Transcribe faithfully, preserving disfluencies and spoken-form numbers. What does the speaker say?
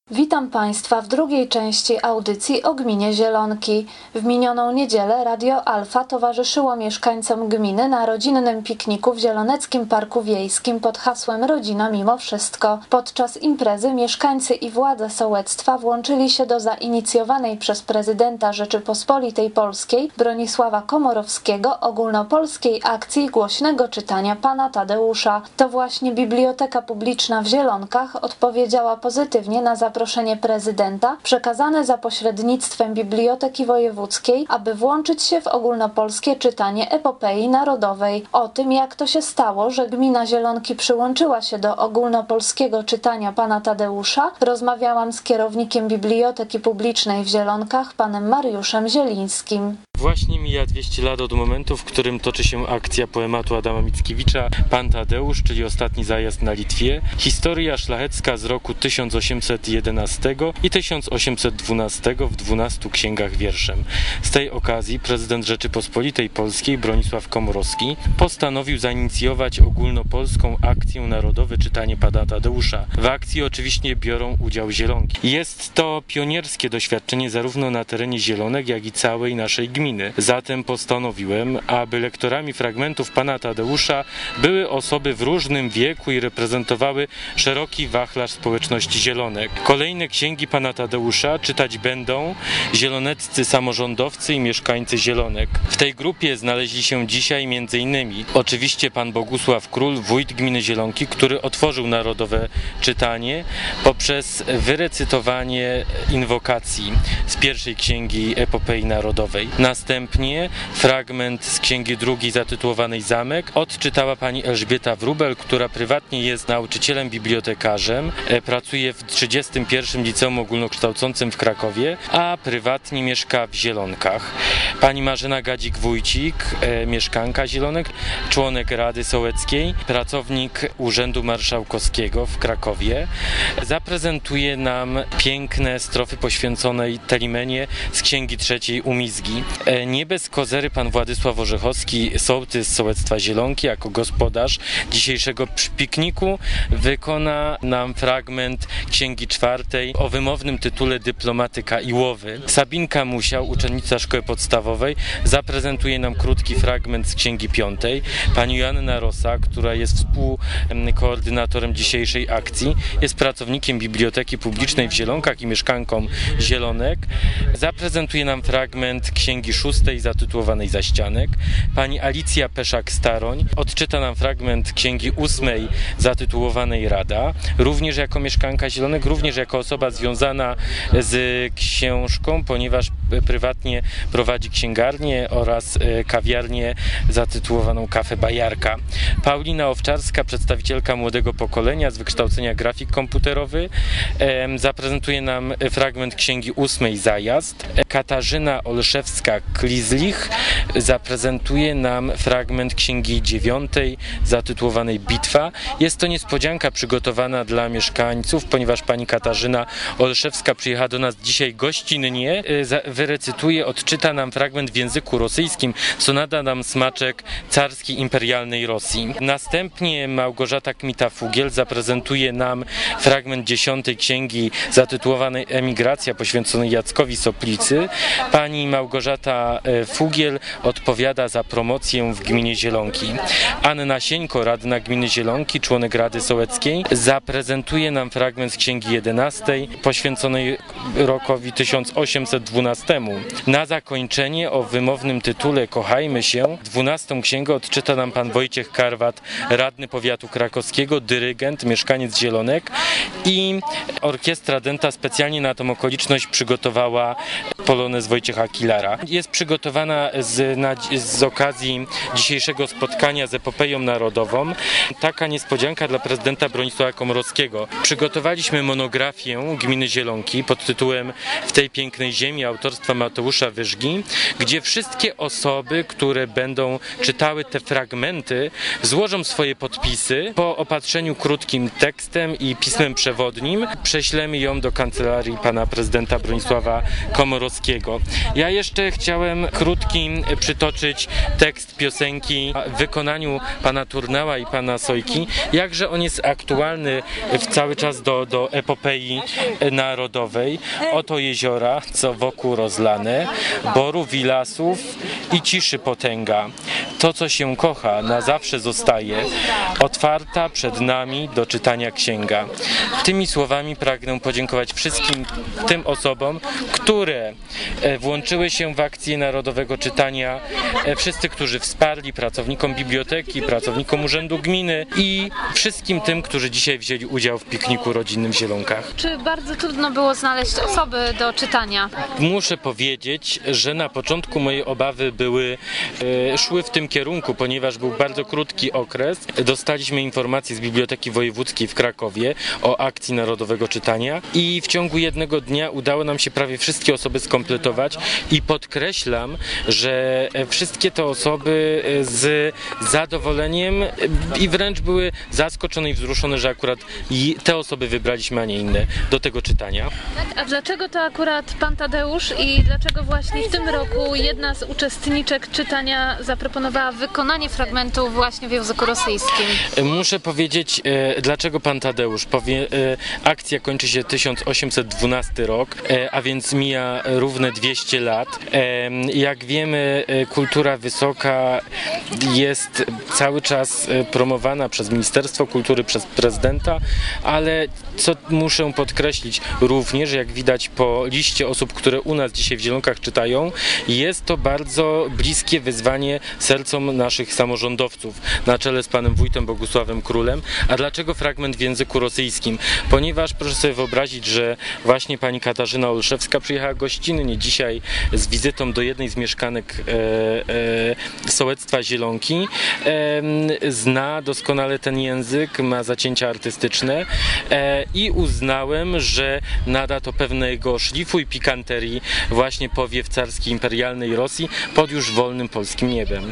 Witam Państwa w drugiej części audycji o gminie Zielonki. W minioną niedzielę Radio Alfa towarzyszyło mieszkańcom gminy na rodzinnym pikniku w Zieloneckim Parku Wiejskim pod hasłem Rodzina mimo wszystko. Podczas imprezy mieszkańcy i władze sołectwa włączyli się do zainicjowanej przez prezydenta Rzeczypospolitej Polskiej Bronisława Komorowskiego ogólnopolskiej akcji głośnego czytania pana Tadeusza. To właśnie Biblioteka Publiczna w Zielonkach odpowiedziała pozytywnie na zaproszenie Zaproszenie prezydenta przekazane za pośrednictwem Biblioteki Wojewódzkiej, aby włączyć się w ogólnopolskie czytanie epopei narodowej. O tym, jak to się stało, że gmina Zielonki przyłączyła się do ogólnopolskiego czytania pana Tadeusza, rozmawiałam z kierownikiem Biblioteki Publicznej w Zielonkach, panem Mariuszem Zielińskim. Właśnie mija dwieście lat od momentu, w którym toczy się akcja poematu Adama Mickiewicza Pan Tadeusz, czyli Ostatni zajazd na Litwie. Historia szlachecka z roku tysiąc osiemset jedenastego i tysiąc osiemset dwunastego w dwunastu księgach wierszem. Z tej okazji prezydent Rzeczypospolitej Polskiej Bronisław Komorowski postanowił zainicjować ogólnopolską akcję Narodowe Czytanie Pana Tadeusza. W akcji oczywiście biorą udział Zielonki. Jest to pionierskie doświadczenie zarówno na terenie Zielonek, jak i całej naszej gminy. Zatem postanowiłem, aby lektorami fragmentów pana Tadeusza były osoby w różnym wieku i reprezentowały szeroki wachlarz społeczności Zielonek. Kolejne księgi pana Tadeusza czytać będą zieloneccy samorządowcy i mieszkańcy Zielonek. W tej grupie znaleźli się dzisiaj między innymi oczywiście pan Bogusław Król, wójt gminy Zielonki, który otworzył narodowe czytanie poprzez wyrecytowanie inwokacji z pierwszej księgi epopei narodowej. Następnie fragment z księgi drugiej zatytułowanej Zamek odczytała pani Elżbieta Wróbel, która prywatnie jest nauczycielem bibliotekarzem, pracuje w trzydziestym pierwszym Liceum Ogólnokształcącym w Krakowie, a prywatnie mieszka w Zielonkach. Pani Marzena Gadzik-Wójcik, mieszkanka Zielonek, członek Rady Sołeckiej, pracownik Urzędu Marszałkowskiego w Krakowie, zaprezentuje nam piękne strofy poświęcone Telimenie z księgi trzeciej Umizgi. Nie bez kozery pan Władysław Orzechowski, sołtys sołectwa Zielonki, jako gospodarz dzisiejszego pikniku wykona nam fragment księgi czwartej o wymownym tytule Dyplomatyka i łowy. Sabinka Musiał, uczennica szkoły podstawowej, zaprezentuje nam krótki fragment z księgi piątej. Pani Joanna Rosa, która jest współkoordynatorem dzisiejszej akcji, jest pracownikiem Biblioteki Publicznej w Zielonkach i mieszkanką Zielonek, zaprezentuje nam fragment księgi szóstej zatytułowanej Zaścianek. Pani Alicja Peszak-Staroń odczyta nam fragment księgi ósmej zatytułowanej Rada, również jako mieszkanka Zielonek, również jako osoba związana z książką, ponieważ prywatnie prowadzi księgarnię oraz kawiarnię zatytułowaną Kafe Bajarka. Paulina Owczarska, przedstawicielka młodego pokolenia z wykształcenia grafik komputerowy, zaprezentuje nam fragment księgi ósmej Zajazd. Katarzyna Olszewska-Klizlich zaprezentuje nam fragment księgi dziewiątej zatytułowanej Bitwa. Jest to niespodzianka przygotowana dla mieszkańców, ponieważ pani Katarzyna Olszewska przyjechała do nas dzisiaj gościnnie. Wyrecytuje, odczyta nam fragment w języku rosyjskim, co nada nam smaczek carskiej imperialnej Rosji. Następnie Małgorzata Kmita-Fugiel zaprezentuje nam fragment dziesiątej księgi zatytułowanej Emigracja, poświęconej Jackowi Soplicy. Pani Małgorzata Fugiel odpowiada za promocję w gminie Zielonki. Anna Sieńko, radna gminy Zielonki, członek Rady Sołeckiej, zaprezentuje nam fragment z księgi jedenastej poświęconej rokowi tysiąc osiemset dwunastemu. Na zakończenie o wymownym tytule Kochajmy się dwunastą księgę odczyta nam pan Wojciech Karwat, radny powiatu krakowskiego, dyrygent, mieszkaniec Zielonek, i orkiestra Denta specjalnie na tą okoliczność przygotowała polonez Wojciecha Kilara. Jest przygotowana z, na, z okazji dzisiejszego spotkania z epopeją narodową taka niespodzianka dla prezydenta Bronisława Komorowskiego. Przygotowaliśmy monografię gminy Zielonki pod tytułem W tej pięknej ziemi autorstwa Mateusza Wyżgi, gdzie wszystkie osoby, które będą czytały te fragmenty, złożą swoje podpisy. Po opatrzeniu krótkim tekstem i pismem przewodnim prześlemy ją do kancelarii pana prezydenta Bronisława Komorowskiego. Ja jeszcze chciałem chciałem krótki przytoczyć tekst piosenki w wykonaniu pana Turnała i pana Sojki, jakże on jest aktualny w cały czas do, do epopei narodowej. Oto jeziora, co wokół rozlane, borów i lasów i ciszy potęga. To, co się kocha, na zawsze zostaje, otwarta przed nami do czytania księga. Tymi słowami pragnę podziękować wszystkim tym osobom, które włączyły się w akcję Narodowego Czytania, wszyscy, którzy wsparli, pracownikom biblioteki, pracownikom Urzędu Gminy i wszystkim tym, którzy dzisiaj wzięli udział w pikniku rodzinnym w Zielonkach. Czy bardzo trudno było znaleźć osoby do czytania? Muszę powiedzieć, że na początku moje obawy były, e, szły w tym kierunku, ponieważ był bardzo krótki okres. Dostaliśmy informację z Biblioteki Wojewódzkiej w Krakowie o akcji Narodowego Czytania i w ciągu jednego dnia udało nam się prawie wszystkie osoby skompletować i podkreślam, że wszystkie te osoby z zadowoleniem i wręcz były zaskoczone i wzruszone, że akurat te osoby wybraliśmy, a nie inne do tego czytania. A dlaczego to akurat pan Tadeusz i dlaczego właśnie w tym roku jedna z uczestniczek czytania zaproponowała wykonanie fragmentu właśnie w języku rosyjskim? Muszę powiedzieć, e, dlaczego pan Tadeusz. Powie, e, akcja kończy się tysiąc osiemset dwunasty rok, e, a więc mija równe dwieście lat. E, jak wiemy, e, kultura wysoka jest cały czas promowana przez Ministerstwo Kultury, przez prezydenta, ale co muszę podkreślić również, jak widać po liście osób, które u nas dzisiaj w Zielonkach czytają, jest to bardzo bliskie wyzwanie sercom naszych samorządowców, na czele z panem wójtem Bogusławem Królem. A dlaczego fragment w języku rosyjskim? Ponieważ proszę sobie wyobrazić, że właśnie pani Katarzyna Olszewska przyjechała gościnnie dzisiaj z wizytą do jednej z mieszkanek e, e, sołectwa Zielonki. E, zna doskonale ten język, ma zacięcia artystyczne e, i uznałem, że nada to pewnego szlifu i pikanterii właśnie powiew carskiej imperialnej Rosji pod już wolnym polskim niebem.